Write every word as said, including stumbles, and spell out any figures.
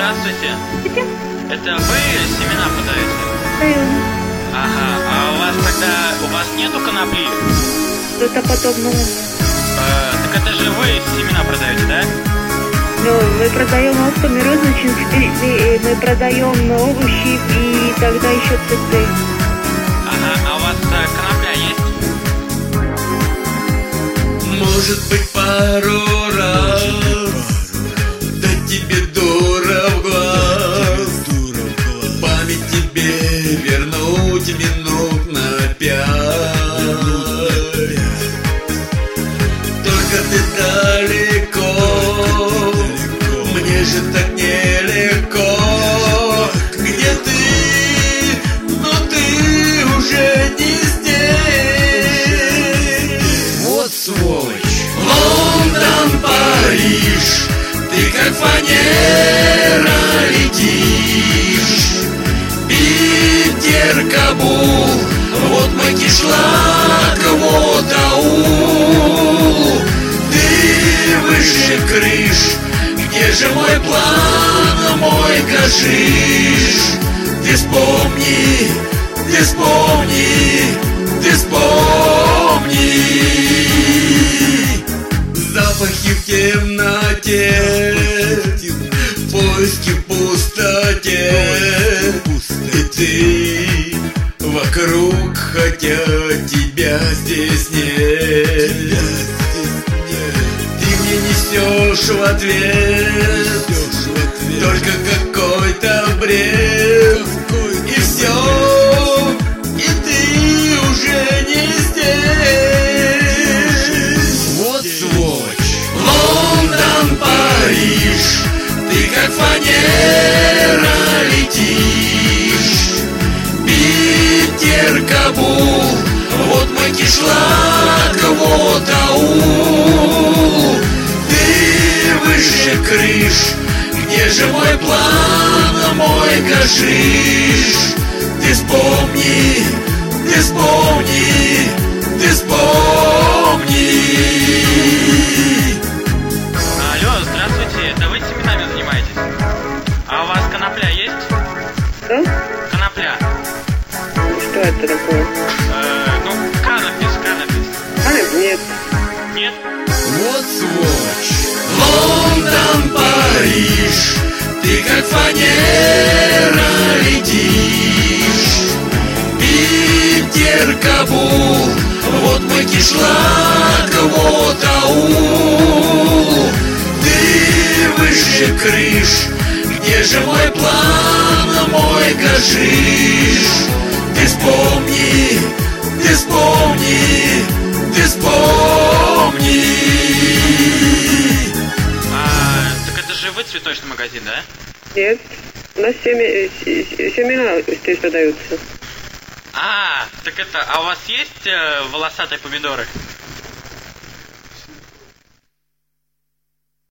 здравствуйте. Где? Это вы семена продаете? Даем. Ага, а у вас тогда, у вас нету конопли? Что-то подобного. Э, так это же вы семена продаете, да? Ну, мы продаем оптомирозначных, мы продаем овощи и тогда еще цветы. Ага, а у вас э, конопля есть? Может быть, пару раз, да тебе дура в глаз, память тебе вернуть минут на пять. Только ты далеко, мне же так нелегко. Где ты? Но ты уже не здесь. Вот сволочь. Лондон, Париж, ты как фанера летишь. Питер, Кабул, вот мой кишлак, вот аул. Ты выше крыш, где же мой план, мой гашиш? Ты вспомни, ты вспомни, ты вспомни. Запахи в темноте, поиски в пустоте. И ты вокруг, хотя тебя здесь нет. Ты мне несешь в ответ только какой-то бред. И все, и ты уже не здесь. Вот сволочь. Лондон, Париж, ты как фанера летишь. Питер, Кабул, вот мой кишлак, вот аул. Ты выше крыш, где же мой план, мой гашиш? Ты вспомни, ты вспомни, ты вспомни. Алло, здравствуйте, это вы семенами занимаетесь? А у вас конопля есть? Что? Конопля. Что это такое? Э, ну, каннабис, каннабис. А, нет. Нет? Вот сволочь. Лондон, Париж, ты как фанера летишь. Питер, Кабул, вот мой кишлак, вот аул. Ты выше крыш, где же мой план, мой гашиш? Ты вспомни, ты вспомни, ты вспомни. А, так это же вы цветочный магазин, да? Нет. У нас семя, семена здесь продаются. А, так это, а у вас есть э, волосатые помидоры?